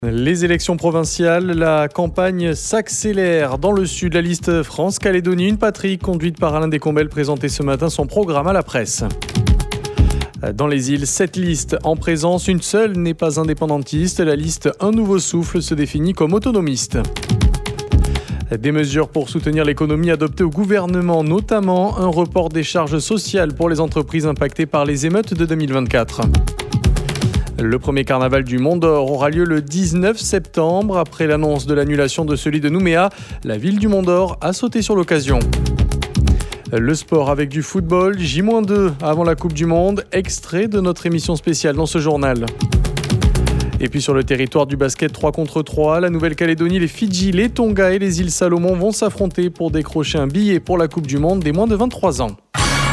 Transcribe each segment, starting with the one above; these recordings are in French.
Les élections provinciales, la campagne s'accélère. Dans le sud, la liste France-Calédonie, une patrie conduite par Alain Descombelles présentait ce matin son programme à la presse. Dans les îles, 7 listes en présence, une seule n'est pas indépendantiste. La liste Un Nouveau Souffle se définit comme autonomiste. Des mesures pour soutenir l'économie adoptées au gouvernement, notamment un report des charges sociales pour les entreprises impactées par les émeutes de 2024. Le premier carnaval du Mont d'Or aura lieu le 19 septembre. Après l'annonce de l'annulation de celui de Nouméa, la ville du Mont d'Or a sauté sur l'occasion. Le sport avec du football, J-2 avant la Coupe du Monde, extrait de notre émission spéciale dans ce journal. Et puis sur le territoire du basket 3 contre 3, la Nouvelle-Calédonie, les Fidji, les Tonga et les îles Salomon vont s'affronter pour décrocher un billet pour la Coupe du Monde des moins de 23 ans.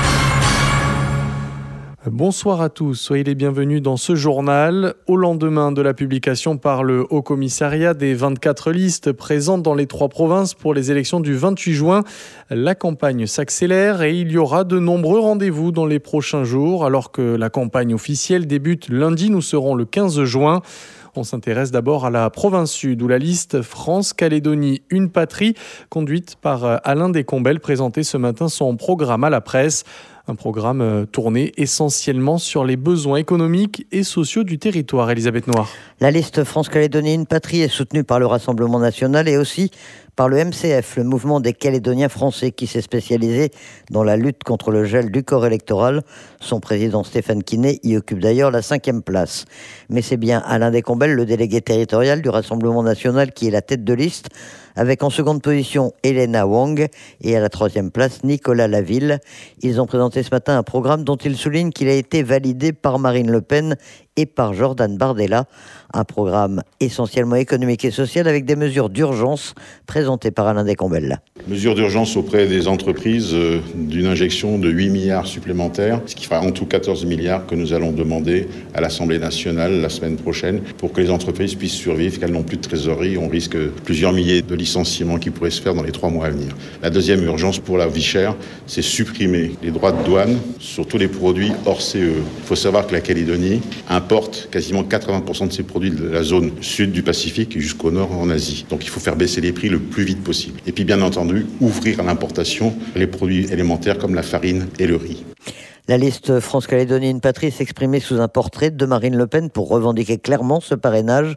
Bonsoir à tous, soyez les bienvenus dans ce journal. Au lendemain de la publication par le Haut-Commissariat des 24 listes présentes dans les 3 provinces pour les élections du 28 juin, la campagne s'accélère et il y aura de nombreux rendez-vous dans les prochains jours. Alors que la campagne officielle débute lundi, nous serons le 15 juin. On s'intéresse d'abord à la province sud où la liste France-Calédonie, une patrie, conduite par Alain Descombelles, présentait ce matin son programme à la presse. Un programme tourné essentiellement sur les besoins économiques et sociaux du territoire. Elisabeth Noir. La liste France-Calédonie, une patrie est soutenue par le Rassemblement national et aussi par le MCF, le mouvement des Calédoniens français qui s'est spécialisé dans la lutte contre le gel du corps électoral. Son président Stéphane Quinet y occupe d'ailleurs la 5e place. Mais c'est bien Alain Descombelles, le délégué territorial du Rassemblement national, qui est la tête de liste, avec en seconde position Elena Wang et à la 3e place Nicolas Laville. Ils ont présenté ce matin un programme dont ils soulignent qu'il a été validé par Marine Le Pen et par Jordan Bardella. Un programme essentiellement économique et social avec des mesures d'urgence présentées par Alain Descombelles. Mesures d'urgence auprès des entreprises d'une injection de 8 milliards supplémentaires, ce qui fera en tout 14 milliards que nous allons demander à l'Assemblée nationale la semaine prochaine pour que les entreprises puissent survivre, qu'elles n'ont plus de trésorerie. On risque plusieurs milliers de licenciements qui pourraient se faire dans les 3 mois à venir. La deuxième urgence pour la vie chère, c'est supprimer les droits de douane sur tous les produits hors CE. Il faut savoir que la Calédonie importe quasiment 80% de ses produits de la zone sud du Pacifique jusqu'au nord en Asie. Donc il faut faire baisser les prix le plus vite possible. Et puis bien entendu, ouvrir à l'importation les produits élémentaires comme la farine et le riz. La liste France-Calédonie, une patrie s'exprimait sous un portrait de Marine Le Pen pour revendiquer clairement ce parrainage.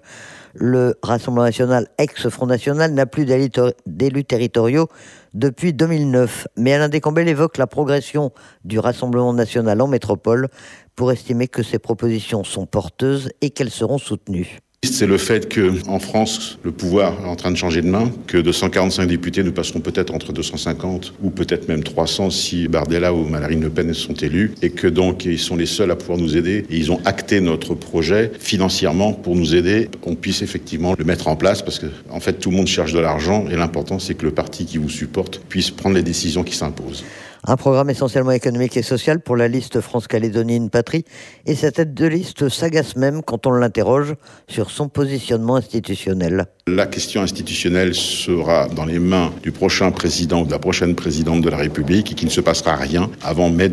Le Rassemblement national, ex-Front national, n'a plus d'élus territoriaux depuis 2009. Mais Alain Descombelles évoque la progression du Rassemblement national en métropole pour estimer que ces propositions sont porteuses et qu'elles seront soutenues. C'est le fait qu'en France, le pouvoir est en train de changer de main, que de 145 députés, nous passerons peut-être entre 250 ou peut-être même 300 si Bardella ou Marine Le Pen sont élus, et que donc ils sont les seuls à pouvoir nous aider. Et ils ont acté notre projet financièrement pour nous aider, qu'on puisse effectivement le mettre en place, parce que en fait tout le monde cherche de l'argent et l'important c'est que le parti qui vous supporte puisse prendre les décisions qui s'imposent. Un programme essentiellement économique et social pour la liste France-Calédonie, une patrie. Et sa tête de liste s'agace même quand on l'interroge sur son positionnement institutionnel. La question institutionnelle sera dans les mains du prochain président ou de la prochaine présidente de la République et qu'il ne se passera rien avant mai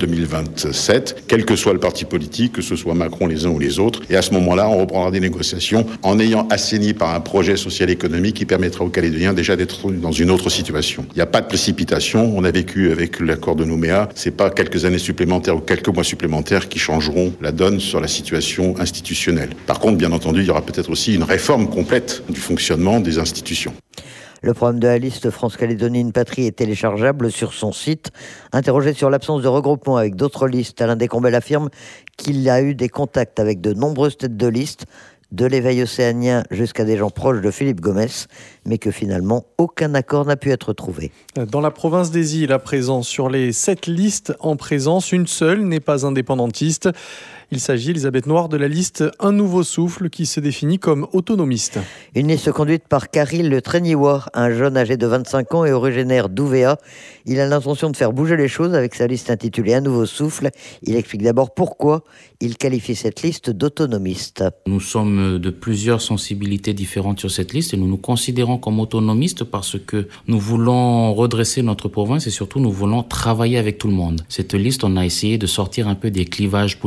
2027, quel que soit le parti politique, que ce soit Macron les uns ou les autres. Et à ce moment-là, on reprendra des négociations en ayant assaini par un projet social-économique qui permettra aux Calédoniens déjà d'être dans une autre situation. Il n'y a pas de précipitation. On a vécu avec l'accord de Nouméa. C'est pas quelques années supplémentaires ou quelques mois supplémentaires qui changeront la donne sur la situation institutionnelle. Par contre, bien entendu, il y aura peut-être aussi une réforme complète du fonctionnement des institutions. Le programme de la liste France-Calédonie, une patrie est téléchargeable sur son site. Interrogé sur l'absence de regroupement avec d'autres listes, Alain Descombelles affirme qu'il a eu des contacts avec de nombreuses têtes de liste, de l'éveil océanien jusqu'à des gens proches de Philippe Gomès, mais que finalement, aucun accord n'a pu être trouvé. Dans la province des îles, à présent, sur les 7 listes en présence, une seule n'est pas indépendantiste. Il s'agit, Elisabeth Noir, de la liste Un Nouveau Souffle qui se définit comme autonomiste. Une liste conduite par Karil Le Tréniwa, un jeune âgé de 25 ans et originaire d'Ouvéa. Il a l'intention de faire bouger les choses avec sa liste intitulée Un Nouveau Souffle. Il explique d'abord pourquoi il qualifie cette liste d'autonomiste. Nous sommes de plusieurs sensibilités différentes sur cette liste et nous nous considérons comme autonomistes parce que nous voulons redresser notre province et surtout nous voulons travailler avec tout le monde. Cette liste, on a essayé de sortir un peu des clivages politiques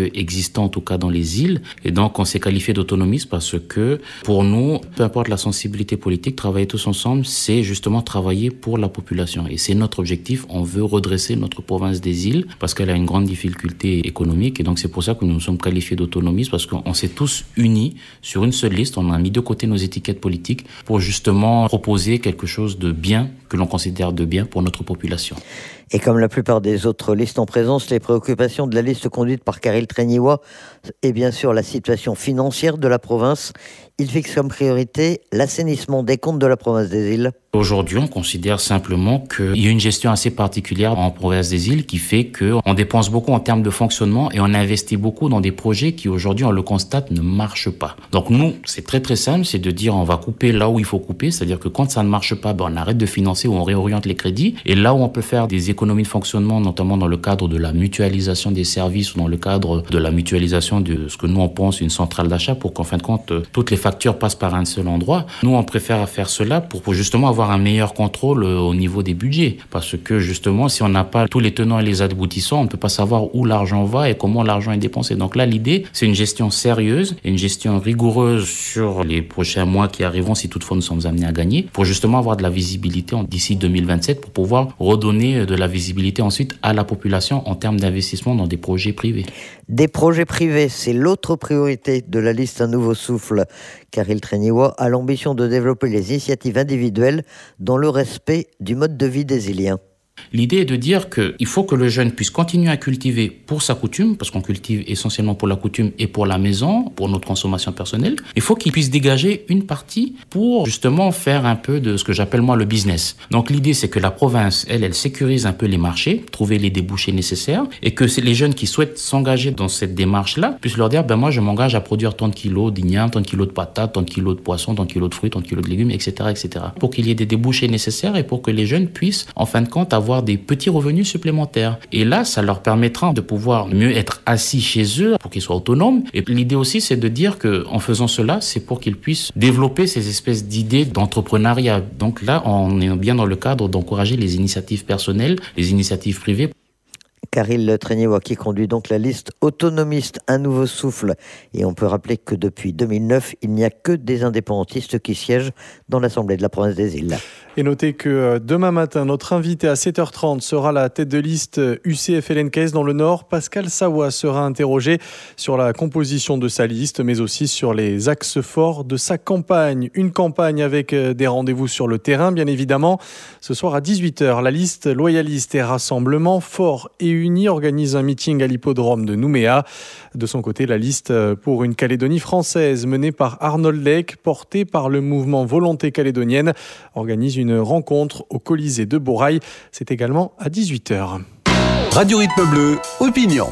existant en tout cas dans les îles. Et donc on s'est qualifié d'autonomiste parce que pour nous, peu importe la sensibilité politique, travailler tous ensemble, c'est justement travailler pour la population. Et c'est notre objectif. On veut redresser notre province des îles parce qu'elle a une grande difficulté économique. Et donc c'est pour ça que nous nous sommes qualifiés d'autonomistes, parce qu'on s'est tous unis sur une seule liste. On a mis de côté nos étiquettes politiques pour justement proposer quelque chose de bien, que l'on considère de bien pour notre population. Et comme la plupart des autres listes en présence, les préoccupations de la liste conduite par Caril Tréniwa est bien sûr la situation financière de la province. Il fixe comme priorité l'assainissement des comptes de la province des îles. Aujourd'hui, on considère simplement qu'il y a une gestion assez particulière en province des îles qui fait qu'on dépense beaucoup en termes de fonctionnement et on investit beaucoup dans des projets qui aujourd'hui, on le constate, ne marchent pas. Donc nous, c'est très très simple, c'est de dire on va couper là où il faut couper, c'est-à-dire que quand ça ne marche pas, on arrête de financer ou on réoriente les crédits. Et là où on peut faire des économies de fonctionnement, notamment dans le cadre de la mutualisation des services ou dans le cadre de la mutualisation de ce que nous on pense une centrale d'achat pour qu'en fin de compte, toutes les factures passent par un seul endroit. Nous, on préfère faire cela pour justement avoir un meilleur contrôle au niveau des budgets. Parce que justement, si on n'a pas tous les tenants et les aboutissants, on ne peut pas savoir où l'argent va et comment l'argent est dépensé. Donc là, l'idée, c'est une gestion sérieuse et une gestion rigoureuse sur les prochains mois qui arriveront, si toutefois nous sommes amenés à gagner, pour justement avoir de la visibilité d'ici 2027, pour pouvoir redonner de la visibilité ensuite à la population en termes d'investissement dans des projets privés. Des projets privés, c'est l'autre priorité de la liste Un Nouveau Souffle. Caril Tréniwa a l'ambition de développer les initiatives individuelles dans le respect du mode de vie des Iliens. L'idée est de dire qu'il faut que le jeune puisse continuer à cultiver pour sa coutume, parce qu'on cultive essentiellement pour la coutume et pour la maison, pour notre consommation personnelle. Il faut qu'il puisse dégager une partie pour justement faire un peu de ce que j'appelle moi le business. Donc l'idée, c'est que la province, elle sécurise un peu les marchés, trouver les débouchés nécessaires, et que les jeunes qui souhaitent s'engager dans cette démarche-là puissent leur dire, moi je m'engage à produire tant de kilos d'igname, tant de kilos de patates, tant de kilos de poissons, tant de kilos de fruits, tant de kilos de légumes, etc., etc. Pour qu'il y ait des débouchés nécessaires et pour que les jeunes puissent, en fin de compte, avoir des petits revenus supplémentaires. Et là, ça leur permettra de pouvoir mieux être assis chez eux pour qu'ils soient autonomes. Et l'idée aussi, c'est de dire qu'en faisant cela, c'est pour qu'ils puissent développer ces espèces d'idées d'entrepreneuriat. Donc là, on est bien dans le cadre d'encourager les initiatives personnelles, les initiatives privées. Caril Tréniwa qui conduit donc la liste autonomiste Un Nouveau Souffle. Et on peut rappeler que depuis 2009, il n'y a que des indépendantistes qui siègent dans l'Assemblée de la province des îles. Et notez que demain matin, notre invité à 7h30 sera la tête de liste UCF-LNKS dans le Nord. Pascal Sawa sera interrogé sur la composition de sa liste, mais aussi sur les axes forts de sa campagne. Une campagne avec des rendez-vous sur le terrain, bien évidemment. Ce soir à 18h, la liste Loyaliste et Rassemblement Fort et Unis organise un meeting à l'hippodrome de Nouméa. De son côté, la liste pour une Calédonie française menée par Arnold Lake, portée par le mouvement Volonté calédonienne, organise une rencontre au Colisée de Borail. C'est également à 18h. Radio Rythme Bleu, opinion.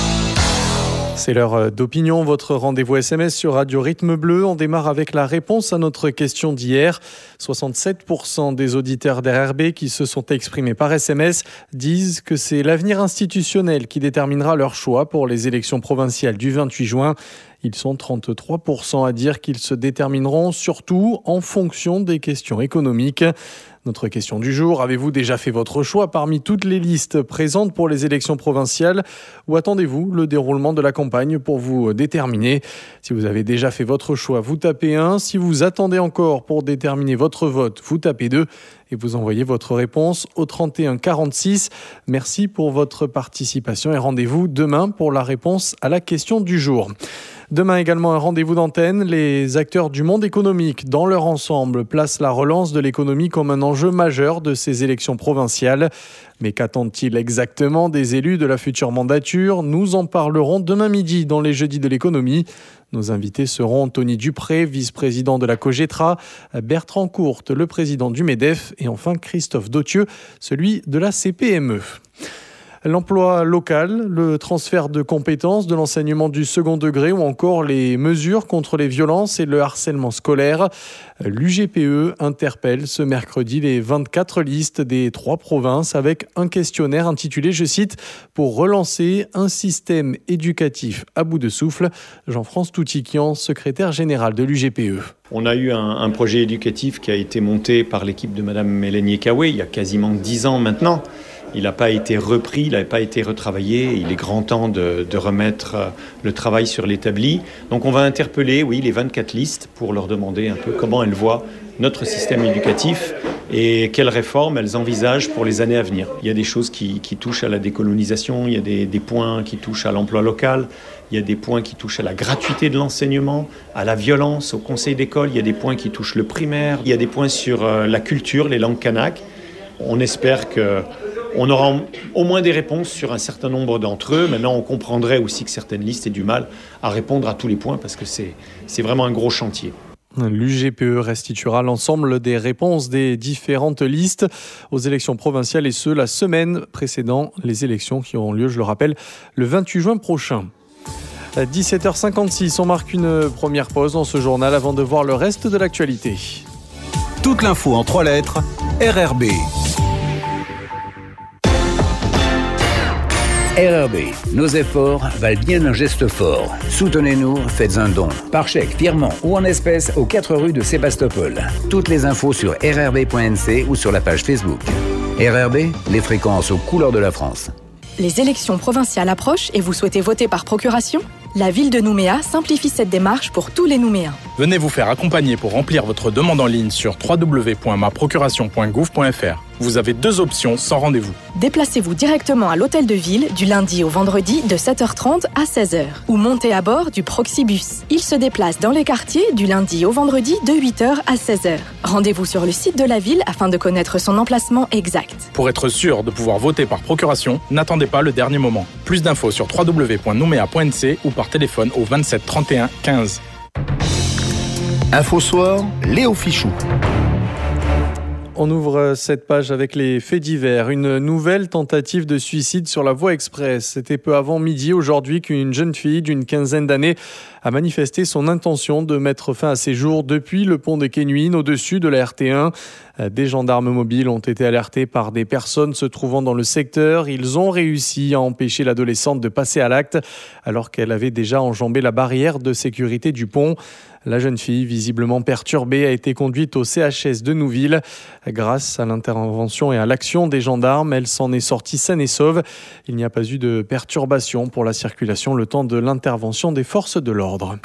C'est l'heure d'opinion, votre rendez-vous SMS sur Radio Rythme Bleu. On démarre avec la réponse à notre question d'hier. 67% des auditeurs d'RRB qui se sont exprimés par SMS disent que c'est l'avenir institutionnel qui déterminera leur choix pour les élections provinciales du 28 juin. Ils sont 33% à dire qu'ils se détermineront surtout en fonction des questions économiques. Notre question du jour, avez-vous déjà fait votre choix parmi toutes les listes présentes pour les élections provinciales ou attendez-vous le déroulement de la campagne pour vous déterminer? Si vous avez déjà fait votre choix, vous tapez 1. Si vous attendez encore pour déterminer votre vote, vous tapez 2 et vous envoyez votre réponse au 31 46. Merci pour votre participation et rendez-vous demain pour la réponse à la question du jour. Demain également un rendez-vous d'antenne. Les acteurs du monde économique dans leur ensemble placent la relance de l'économie comme un enjeu majeur de ces élections provinciales. Mais qu'attendent-ils exactement des élus de la future mandature? Nous en parlerons demain midi dans les Jeudis de l'économie. Nos invités seront Tony Dupré, vice-président de la Cogetra, Bertrand Courte, le président du MEDEF et enfin Christophe Dautieux, celui de la CPME. L'emploi local, le transfert de compétences de l'enseignement du second degré ou encore les mesures contre les violences et le harcèlement scolaire. L'UGPE interpelle ce mercredi les 24 listes des 3 provinces avec un questionnaire intitulé, je cite, « Pour relancer un système éducatif à bout de souffle ». Jean-France Toutiquian, secrétaire général de l'UGPE. On a eu un projet éducatif qui a été monté par l'équipe de Madame Mélanie Ekawé il y a quasiment 10 ans maintenant. il n'a pas été repris, il n'a pas été retravaillé. Il est grand temps de remettre le travail sur l'établi. Donc on va interpeller, les 24 listes pour leur demander un peu comment elles voient notre système éducatif et quelles réformes elles envisagent pour les années à venir. Il y a des choses qui touchent à la décolonisation, il y a des points qui touchent à l'emploi local, il y a des points qui touchent à la gratuité de l'enseignement, à la violence, au conseil d'école, il y a des points qui touchent le primaire, il y a des points sur la culture, les langues kanak. On espère qu'on aura au moins des réponses sur un certain nombre d'entre eux. Maintenant, on comprendrait aussi que certaines listes aient du mal à répondre à tous les points parce que c'est vraiment un gros chantier. L'UGPE restituera l'ensemble des réponses des différentes listes aux élections provinciales et ce, la semaine précédant les élections qui auront lieu, je le rappelle, le 28 juin prochain. À 17h56, on marque une première pause dans ce journal avant de voir le reste de l'actualité. Toute l'info en 3 lettres, RRB. RRB, nos efforts valent bien un geste fort. Soutenez-nous, faites un don. Par chèque, virement ou en espèces aux 4 rues de Sébastopol. Toutes les infos sur rrb.nc ou sur la page Facebook. RRB, les fréquences aux couleurs de la France. Les élections provinciales approchent et vous souhaitez voter par procuration ? La ville de Nouméa simplifie cette démarche pour tous les Nouméens. Venez vous faire accompagner pour remplir votre demande en ligne sur www.maprocuration.gouv.fr. Vous avez 2 options sans rendez-vous. Déplacez-vous directement à l'hôtel de ville du lundi au vendredi de 7h30 à 16h ou montez à bord du Proxibus. Il se déplace dans les quartiers du lundi au vendredi de 8h à 16h. Rendez-vous sur le site de la ville afin de connaître son emplacement exact. Pour être sûr de pouvoir voter par procuration, n'attendez pas le dernier moment. Plus d'infos sur www.noumea.nc ou par téléphone au 27 31 15. Info Soir, Léo Fichou. On ouvre cette page avec les faits divers. Une nouvelle tentative de suicide sur la voie express. C'était peu avant midi aujourd'hui qu'une jeune fille d'une quinzaine d'années a manifesté son intention de mettre fin à ses jours depuis le pont des Quénuines au-dessus de la RT1. Des gendarmes mobiles ont été alertés par des personnes se trouvant dans le secteur. Ils ont réussi à empêcher l'adolescente de passer à l'acte alors qu'elle avait déjà enjambé la barrière de sécurité du pont. La jeune fille, visiblement perturbée, a été conduite au CHS de Nouville. Grâce à l'intervention et à l'action des gendarmes, elle s'en est sortie saine et sauve. Il n'y a pas eu de perturbation pour la circulation le temps de l'intervention des forces de l'ordre.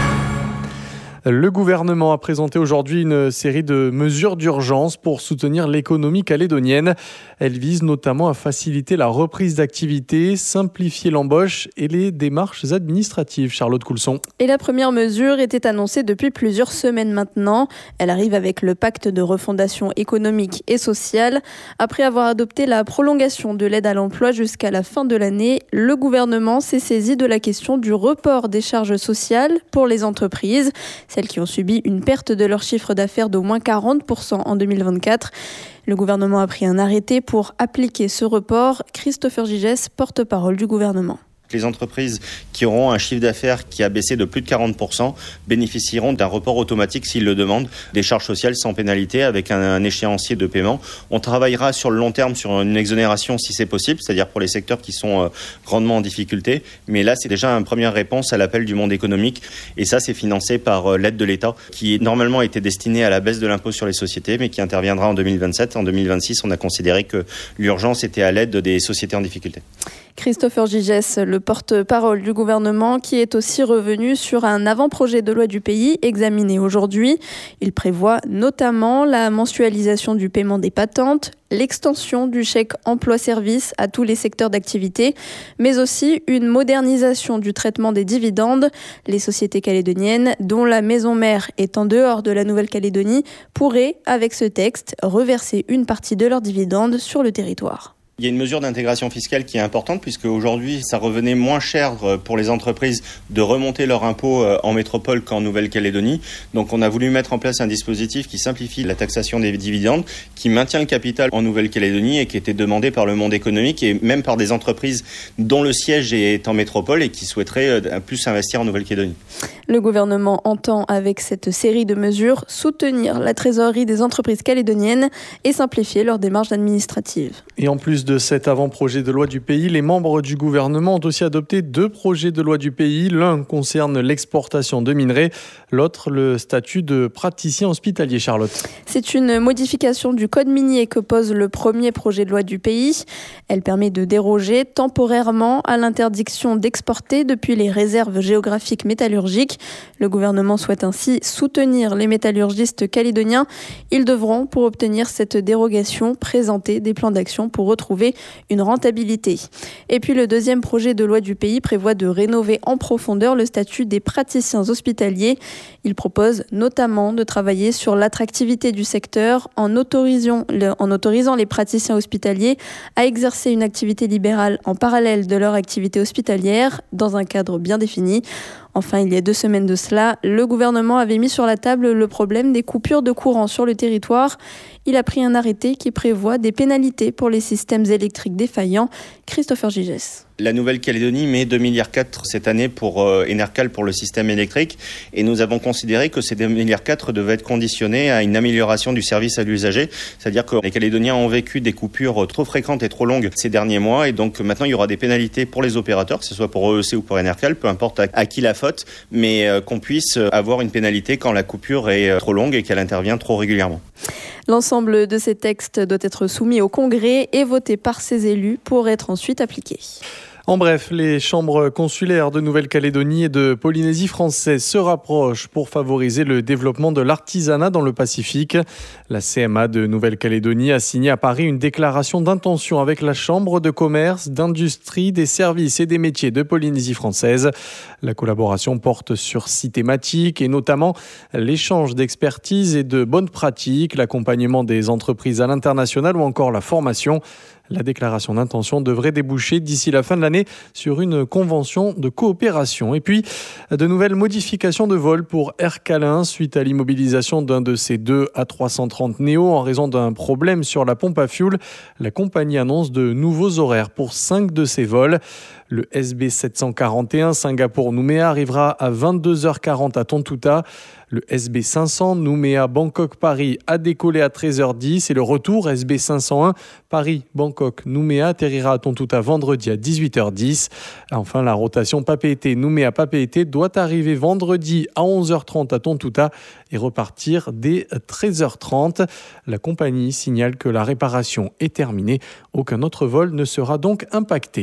Le gouvernement a présenté aujourd'hui une série de mesures d'urgence pour soutenir l'économie calédonienne. Elles visent notamment à faciliter la reprise d'activité, simplifier l'embauche et les démarches administratives. Charlotte Coulson. Et la première mesure était annoncée depuis plusieurs semaines maintenant. Elle arrive avec le pacte de refondation économique et sociale. Après avoir adopté la prolongation de l'aide à l'emploi jusqu'à la fin de l'année, le gouvernement s'est saisi de la question du report des charges sociales pour les entreprises. Celles qui ont subi une perte de leur chiffre d'affaires d'au moins 40% en 2024. Le gouvernement a pris un arrêté pour appliquer ce report. Christopher Gigès, porte-parole du gouvernement. Les entreprises qui auront un chiffre d'affaires qui a baissé de plus de 40% bénéficieront d'un report automatique s'ils le demandent, des charges sociales sans pénalité avec un échéancier de paiement. On travaillera sur le long terme sur une exonération si c'est possible, c'est-à-dire pour les secteurs qui sont grandement en difficulté. Mais là, c'est déjà une première réponse à l'appel du monde économique. Et ça, c'est financé par l'aide de l'État qui normalement était destinée à la baisse de l'impôt sur les sociétés, mais qui interviendra en 2027. En 2026, on a considéré que l'urgence était à l'aide des sociétés en difficulté. Christopher Gigès, le porte-parole du gouvernement, qui est aussi revenu sur un avant-projet de loi du pays examiné aujourd'hui. Il prévoit notamment la mensualisation du paiement des patentes, l'extension du chèque emploi-service à tous les secteurs d'activité, mais aussi une modernisation du traitement des dividendes. Les sociétés calédoniennes, dont la maison mère est en dehors de la Nouvelle-Calédonie, pourraient, avec ce texte, reverser une partie de leurs dividendes sur le territoire. Il y a une mesure d'intégration fiscale qui est importante puisque aujourd'hui, ça revenait moins cher pour les entreprises de remonter leur impôt en métropole qu'en Nouvelle-Calédonie. Donc on a voulu mettre en place un dispositif qui simplifie la taxation des dividendes, qui maintient le capital en Nouvelle-Calédonie et qui était demandé par le monde économique et même par des entreprises dont le siège est en métropole et qui souhaiteraient plus investir en Nouvelle-Calédonie. Le gouvernement entend, avec cette série de mesures, soutenir la trésorerie des entreprises calédoniennes et simplifier leurs démarches administratives. Et en plus de cet avant-projet de loi du pays, les membres du gouvernement ont aussi adopté 2 projets de loi du pays. L'un concerne l'exportation de minerais, l'autre le statut de praticien hospitalier. Charlotte. C'est une modification du code minier que pose le premier projet de loi du pays. Elle permet de déroger temporairement à l'interdiction d'exporter depuis les réserves géographiques métallurgiques. Le gouvernement souhaite ainsi soutenir les métallurgistes calédoniens. Ils devront, pour obtenir cette dérogation, présenter des plans d'action pour retrouver une rentabilité. Et puis le deuxième projet de loi du pays prévoit de rénover en profondeur le statut des praticiens hospitaliers. Il propose notamment de travailler sur l'attractivité du secteur en autorisant les praticiens hospitaliers à exercer une activité libérale en parallèle de leur activité hospitalière dans un cadre bien défini. Enfin, il y a 2 semaines de cela, le gouvernement avait mis sur la table le problème des coupures de courant sur le territoire. Il a pris un arrêté qui prévoit des pénalités pour les systèmes électriques défaillants. Christopher Gigès. La Nouvelle-Calédonie met 2,4 milliards cette année pour Enercal pour le système électrique et nous avons considéré que ces 2,4 milliards devaient être conditionnés à une amélioration du service à l'usager. C'est-à-dire que les Calédoniens ont vécu des coupures trop fréquentes et trop longues ces derniers mois et donc maintenant il y aura des pénalités pour les opérateurs, que ce soit pour EEC ou pour Enercal, peu importe à qui la faute, mais qu'on puisse avoir une pénalité quand la coupure est trop longue et qu'elle intervient trop régulièrement. L'ensemble de ces textes doit être soumis au Congrès et voté par ses élus pour être ensuite appliqué. En bref, les chambres consulaires de Nouvelle-Calédonie et de Polynésie française se rapprochent pour favoriser le développement de l'artisanat dans le Pacifique. La CMA de Nouvelle-Calédonie a signé à Paris une déclaration d'intention avec la Chambre de commerce, d'industrie, des services et des métiers de Polynésie française. La collaboration porte sur 6 thématiques et notamment l'échange d'expertise et de bonnes pratiques, l'accompagnement des entreprises à l'international ou encore la formation. La déclaration d'intention devrait déboucher d'ici la fin de l'année sur une convention de coopération. Et puis, de nouvelles modifications de vol pour Air Calin suite à l'immobilisation d'un de ses 2 A330 Neo en raison d'un problème sur la pompe à fioul. La compagnie annonce de nouveaux horaires pour 5 de ses vols. Le SB 741 Singapour-Nouméa arrivera à 22h40 à Tontouta. Le SB 500 Nouméa-Bangkok-Paris a décollé à 13h10 et le retour SB 501 Paris-Bangkok-Nouméa atterrira à Tontouta vendredi à 18h10. Enfin, la rotation Papeete-Nouméa-Papeete doit arriver vendredi à 11h30 à Tontouta et repartir dès 13h30. La compagnie signale que la réparation est terminée. Aucun autre vol ne sera donc impacté.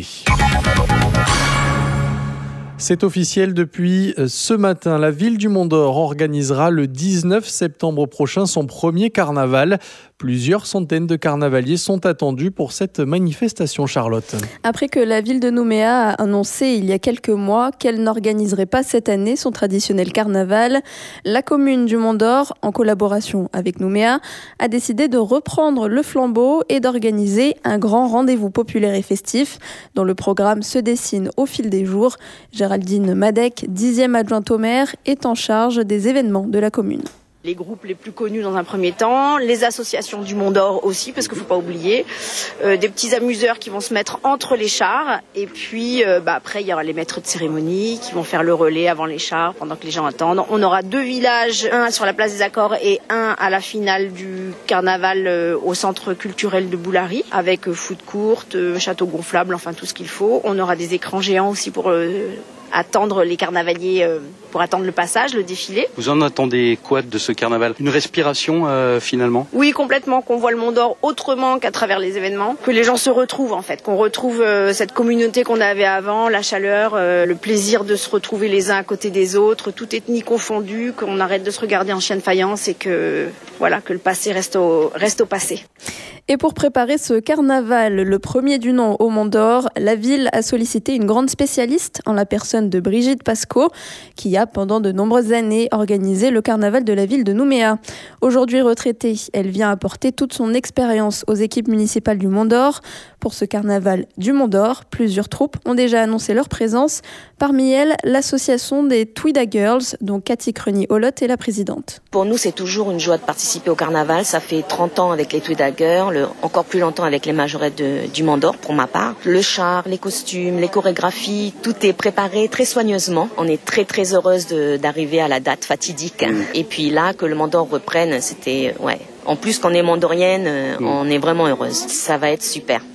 C'est officiel depuis ce matin. La ville du Mont-d'Or organisera le 19 septembre prochain son premier carnaval. Plusieurs centaines de carnavaliers sont attendus pour cette manifestation, Charlotte. Après que la ville de Nouméa a annoncé il y a quelques mois qu'elle n'organiserait pas cette année son traditionnel carnaval, la commune du Mont-d'Or, en collaboration avec Nouméa, a décidé de reprendre le flambeau et d'organiser un grand rendez-vous populaire et festif dont le programme se dessine au fil des jours. Géraldine Madec, 10e adjointe au maire, est en charge des événements de la commune. Les groupes les plus connus dans un premier temps, les associations du Mont-d'Or aussi, parce qu'il ne faut pas oublier, des petits amuseurs qui vont se mettre entre les chars, et puis après il y aura les maîtres de cérémonie qui vont faire le relais avant les chars, pendant que les gens attendent. On aura 2 villages, un sur la place des Accords et un à la finale du carnaval au centre culturel de Boulari, avec foot courte, château gonflable, enfin tout ce qu'il faut. On aura des écrans géants aussi pour attendre les carnavaliers, pour attendre le passage, le défilé. Vous en attendez quoi de ce carnaval ? Une respiration finalement ? Oui, complètement, qu'on voit le Mont-d'Or autrement qu'à travers les événements, que les gens se retrouvent en fait, qu'on retrouve cette communauté qu'on avait avant, la chaleur, le plaisir de se retrouver les uns à côté des autres, toute ethnie confondue, qu'on arrête de se regarder en chien de faïence et que le passé reste au passé. Et pour préparer ce carnaval, le premier du nom au Mont-d'Or, la ville a sollicité une grande spécialiste en la personne de Brigitte Pascot, qui a pendant de nombreuses années organisé le carnaval de la ville de Nouméa. Aujourd'hui retraitée, elle vient apporter toute son expérience aux équipes municipales du Mont-d'Or. Pour ce carnaval du Mont-d'Or, plusieurs troupes ont déjà annoncé leur présence. Parmi elles, l'association des Twida Girls, dont Cathy Creny-Holotte est la présidente. Pour nous, c'est toujours une joie de participer au carnaval. Ça fait 30 ans avec les Twida Girls, encore plus longtemps avec les majorettes du Mont-d'Or pour ma part. Le char, les costumes, les chorégraphies, tout est préparé très soigneusement. On est très très heureuse d'arriver à la date fatidique. Et puis là, que le Mont-d'Or reprenne, c'était En plus qu'on est mondorienne, on est vraiment heureuse. Ça va être super.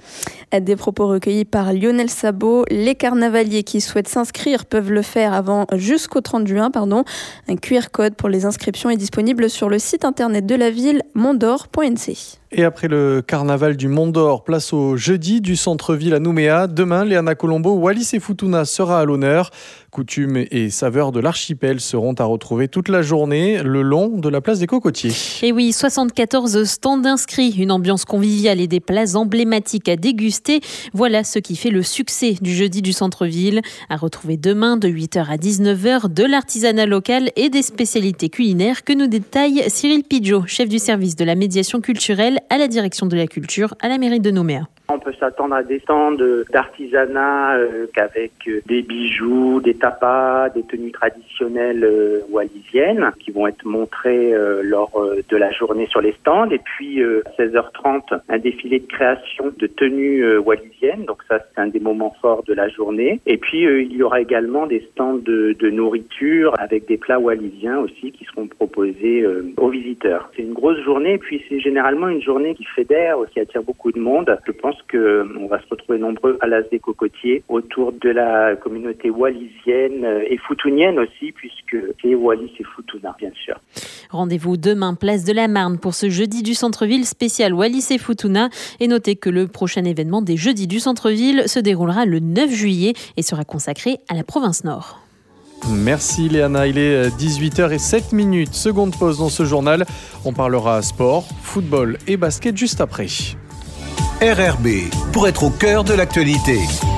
Des propos recueillis par Lionel Sabot. Les carnavaliers qui souhaitent s'inscrire peuvent le faire jusqu'au 30 juin. Un QR code pour les inscriptions est disponible sur le site internet de la ville mondor.nc. Et après le carnaval du Mont d'Or, place au jeudi du centre-ville à Nouméa. Demain, Léana Colombo, Wallis et Futuna sera à l'honneur. Coutumes et saveurs de l'archipel seront à retrouver toute la journée le long de la place des Cocotiers. Et oui, 74 stands inscrits, une ambiance conviviale et des plats emblématiques à déguster. Voilà ce qui fait le succès du jeudi du centre-ville. À retrouver demain de 8h à 19h, de l'artisanat local et des spécialités culinaires que nous détaille Cyril Pidgeot, chef du service de la médiation culturelle à la direction de la culture à la mairie de Nouméa. On peut s'attendre à des stands d'artisanat avec des bijoux, des tapas, des tenues traditionnelles wallisiennes qui vont être montrées lors de la journée sur les stands. Et puis à 16h30, un défilé de création de tenues wallisiennes. Donc ça, c'est un des moments forts de la journée. Et puis il y aura également des stands de nourriture avec des plats wallisiens aussi qui seront proposés aux visiteurs. C'est une grosse journée et puis c'est généralement une journée qui fédère, qui attire beaucoup de monde. Je pense qu'on va se retrouver nombreux à l'As des Cocotiers autour de la communauté wallisienne et futunienne aussi, puisque c'est Wallis et Futuna, bien sûr. Rendez-vous demain, place de la Marne, pour ce jeudi du centre-ville spécial Wallis et Futuna. Et notez que le prochain événement des jeudis du centre-ville se déroulera le 9 juillet et sera consacré à la province Nord. Merci Léana, il est 18h07. Seconde pause dans ce journal. On parlera sport, football et basket juste après. RRB, pour être au cœur de l'actualité.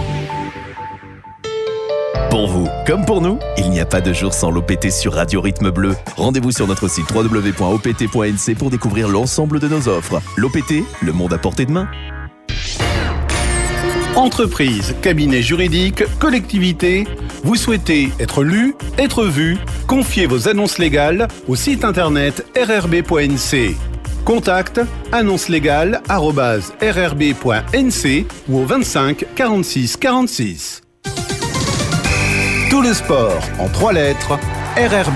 Pour vous, comme pour nous, il n'y a pas de jour sans l'OPT sur Radio Rythme Bleu. Rendez-vous sur notre site www.opt.nc pour découvrir l'ensemble de nos offres. L'OPT, le monde à portée de main. Entreprise, cabinet juridique, collectivité, vous souhaitez être lu, être vu, confiez vos annonces légales au site internet rrb.nc. Contact annoncelegale@rrb.nc ou au 25 46 46. Tout le sport en 3 lettres, RRB.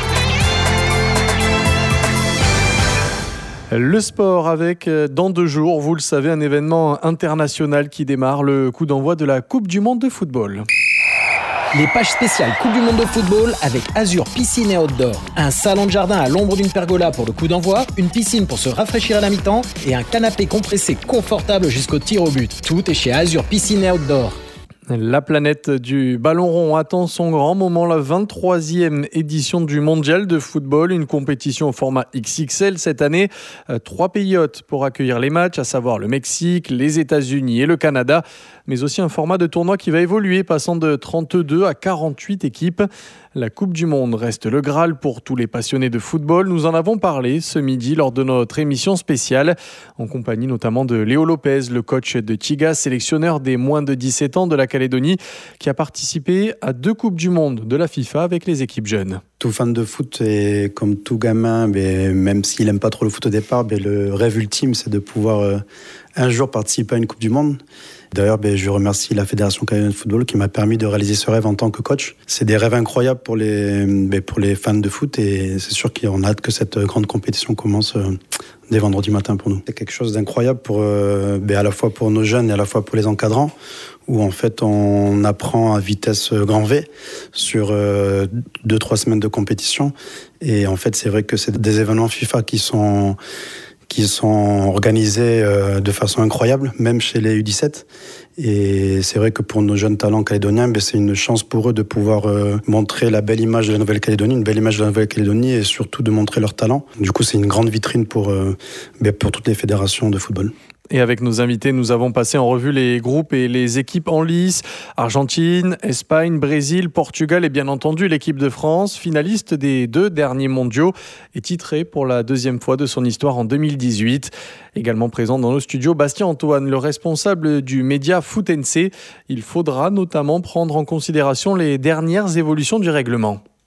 Le sport avec, dans 2 jours, vous le savez, un événement international qui démarre, le coup d'envoi de la Coupe du Monde de football. Les pages spéciales Coupe du Monde de football avec Azur Piscine et Outdoor. Un salon de jardin à l'ombre d'une pergola pour le coup d'envoi, une piscine pour se rafraîchir à la mi-temps et un canapé compressé confortable jusqu'au tir au but. Tout est chez Azur Piscine et Outdoor. La planète du ballon rond attend son grand moment, la 23e édition du mondial de football, une compétition au format XXL cette année. 3 pays hôtes pour accueillir les matchs, à savoir le Mexique, les États-Unis et le Canada, mais aussi un format de tournoi qui va évoluer, passant de 32 à 48 équipes. La Coupe du Monde reste le Graal pour tous les passionnés de football. Nous en avons parlé ce midi lors de notre émission spéciale, en compagnie notamment de Léo Lopez, le coach de Tiga, sélectionneur des moins de 17 ans de la Calédonie, qui a participé à 2 Coupes du Monde de la FIFA avec les équipes jeunes. Tout fan de foot, et comme tout gamin, même s'il n'aime pas trop le foot au départ, le rêve ultime, c'est de pouvoir un jour participer à une Coupe du Monde. D'ailleurs, je remercie la Fédération canadienne de football qui m'a permis de réaliser ce rêve en tant que coach. C'est des rêves incroyables pour les fans de foot et c'est sûr qu'on a hâte que cette grande compétition commence dès vendredi matin pour nous. C'est quelque chose d'incroyable à la fois pour nos jeunes et à la fois pour les encadrants, où en fait on apprend à vitesse grand V sur 2-3 semaines de compétition. Et en fait, c'est vrai que c'est des événements FIFA qui sont organisés de façon incroyable, même chez les U17. Et c'est vrai que pour nos jeunes talents calédoniens, c'est une chance pour eux de pouvoir montrer la belle image de la Nouvelle-Calédonie, une belle image de la Nouvelle-Calédonie et surtout de montrer leur talent. Du coup, c'est une grande vitrine pour toutes les fédérations de football. Et avec nos invités, nous avons passé en revue les groupes et les équipes en lice. Argentine, Espagne, Brésil, Portugal et bien entendu l'équipe de France, finaliste des 2 derniers mondiaux et titrée pour la 2e fois de son histoire en 2018. Également présent dans nos studios, Bastien Antoine, le responsable du média Foot NC. Il faudra notamment prendre en considération les dernières évolutions du règlement.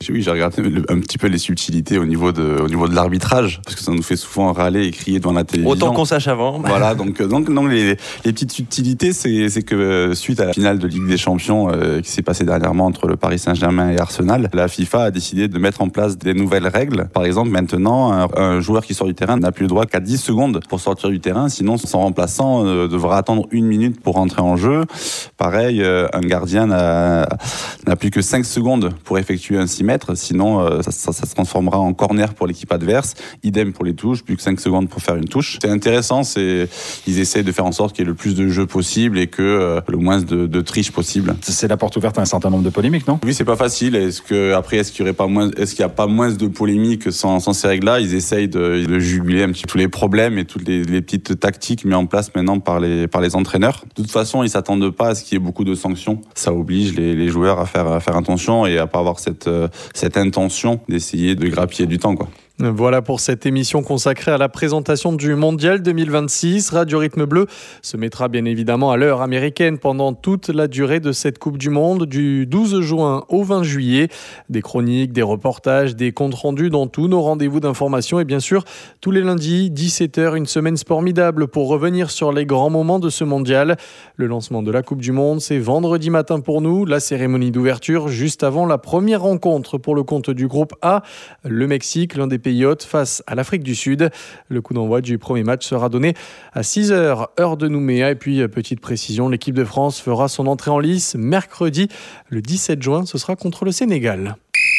Oui, j'ai regardé un petit peu les subtilités au niveau de l'arbitrage, parce que ça nous fait souvent râler et crier devant la télévision. Autant qu'on sache avant. Voilà, donc les petites subtilités, c'est que suite à la finale de Ligue des Champions qui s'est passée dernièrement entre le Paris Saint-Germain et Arsenal, la FIFA a décidé de mettre en place des nouvelles règles. Par exemple, maintenant, un joueur qui sort du terrain n'a plus le droit qu'à 10 secondes pour sortir du terrain, sinon son remplaçant devra attendre 1 minute pour rentrer en jeu. Pareil, un gardien n'a plus que 5 secondes pour effectuer un 6 mètres, sinon ça se transformera en corner pour l'équipe adverse. Idem pour les touches, plus que 5 secondes pour faire une touche. C'est intéressant, ils essaient de faire en sorte qu'il y ait le plus de jeux possible et que le moins de triche possible. C'est la porte ouverte à un certain nombre de polémiques, non ? Oui, c'est pas facile. Est-ce qu'il n'y a pas moins de polémiques sans ces règles-là ? Ils essayent de juguler un petit peu tous les problèmes et toutes les petites tactiques mises en place maintenant par les entraîneurs. De toute façon, ils s'attendent pas à ce qu'il y ait beaucoup de sanctions. Ça oblige les joueurs à faire attention et à pas avoir cette intention d'essayer de grappiller du temps, quoi. Voilà pour cette émission consacrée à la présentation du Mondial 2026. Radio Rythme Bleu se mettra bien évidemment à l'heure américaine pendant toute la durée de cette Coupe du Monde, du 12 juin au 20 juillet. Des chroniques, des reportages, des comptes rendus dans tous nos rendez-vous d'information et bien sûr tous les lundis, 17h, une semaine formidable pour revenir sur les grands moments de ce Mondial. Le lancement de la Coupe du Monde, c'est vendredi matin pour nous. La cérémonie d'ouverture juste avant la première rencontre pour le compte du groupe A, le Mexique, l'un des pays hôtes face à l'Afrique du Sud. Le coup d'envoi du premier match sera donné à 6h, heure de Nouméa. Et puis, petite précision, l'équipe de France fera son entrée en lice mercredi, le 17 juin. Ce sera contre le Sénégal.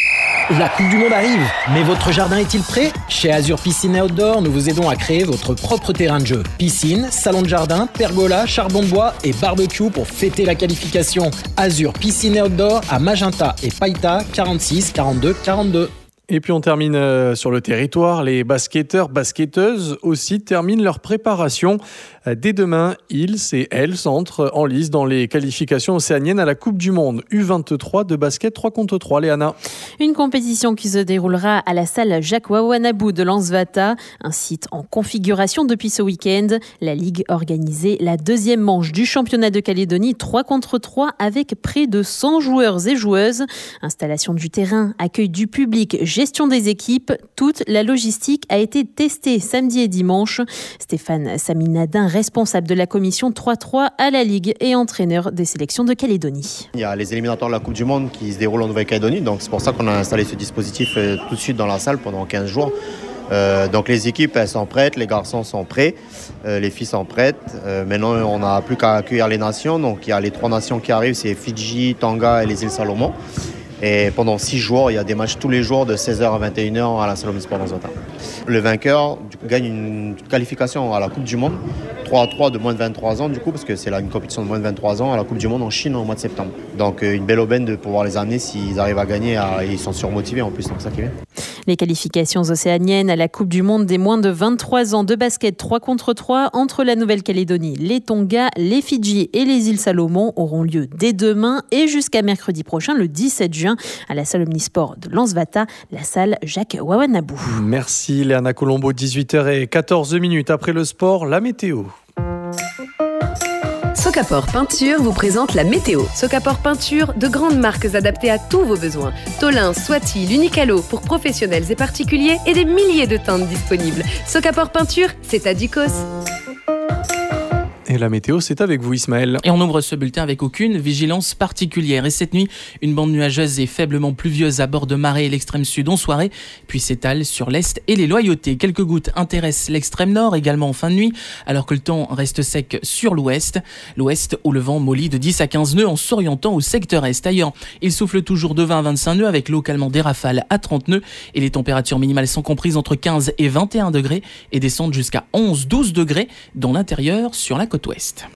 La Coupe du Monde arrive, mais votre jardin est-il prêt ? Chez Azur Piscine et Outdoor, nous vous aidons à créer votre propre terrain de jeu. Piscine, salon de jardin, pergola, charbon de bois et barbecue pour fêter la qualification. Azur Piscine et Outdoor à Magenta et Païta, 46 42 42. Et puis on termine sur le territoire. Les basketteurs, basketteuses aussi terminent leur préparation. Dès demain, ils et elles entrent en lice dans les qualifications océaniennes à la Coupe du Monde U23 de basket 3 contre 3. Léana. Une compétition qui se déroulera à la salle Jacques Wawanabou de Lansvata, un site en configuration depuis ce week-end. La Ligue organisait la deuxième manche du championnat de Calédonie 3 contre 3 avec près de 100 joueurs et joueuses. Installation du terrain, accueil du public, gestion des équipes, toute la logistique a été testée samedi et dimanche. Stéphane Saminadin, responsable de la commission 3-3 à la Ligue et entraîneur des sélections de Calédonie. Il y a les éliminatoires de la Coupe du Monde qui se déroulent en Nouvelle-Calédonie, donc c'est pour ça qu'on a installé ce dispositif tout de suite dans la salle pendant 15 jours. Donc les équipes elles sont prêtes, les garçons sont prêts, les filles sont prêtes. Maintenant on n'a plus qu'à accueillir les nations, donc il y a les 3 nations qui arrivent, c'est Fidji, Tonga et les îles Salomon. Et pendant 6 jours, il y a des matchs tous les jours de 16h à 21h à la salle Omnisport Lansvata. Le vainqueur gagne une qualification à la Coupe du Monde, 3-3 de moins de 23 ans du coup, parce que c'est là une compétition de moins de 23 ans à la Coupe du Monde en Chine au mois de septembre. Donc une belle aubaine de pouvoir les amener s'ils arrivent à gagner, ils sont surmotivés en plus, donc ça qui est bien. Les qualifications océaniennes à la Coupe du Monde des moins de 23 ans de basket 3 contre 3 entre la Nouvelle-Calédonie, les Tonga, les Fidji et les îles Salomon auront lieu dès demain et jusqu'à mercredi prochain, le 17 juin, à la salle Omnisport de Lansvata, la salle Jacques Wawanabou. Merci Léana Colombo, 18h14 après le sport, la météo. Socapor Peinture vous présente la météo. Socapor Peinture, de grandes marques adaptées à tous vos besoins. Tolin, Swati, L'Unicalo pour professionnels et particuliers et des milliers de teintes disponibles. Socapor Peinture, c'est à Ducos. Et la météo, c'est avec vous Ismaël. Et on ouvre ce bulletin avec aucune vigilance particulière. Et cette nuit, une bande nuageuse et faiblement pluvieuse à bord de Marais et l'extrême sud en soirée, puis s'étale sur l'est et les Loyautés. Quelques gouttes intéressent l'extrême nord également en fin de nuit, alors que le temps reste sec sur l'ouest. L'ouest où le vent mollit de 10 à 15 nœuds en s'orientant au secteur est. Ailleurs, il souffle toujours de 20 à 25 nœuds avec localement des rafales à 30 nœuds et les températures minimales sont comprises entre 15 et 21 degrés et descendent jusqu'à 11-12 degrés dans l'intérieur sur la côte ouest.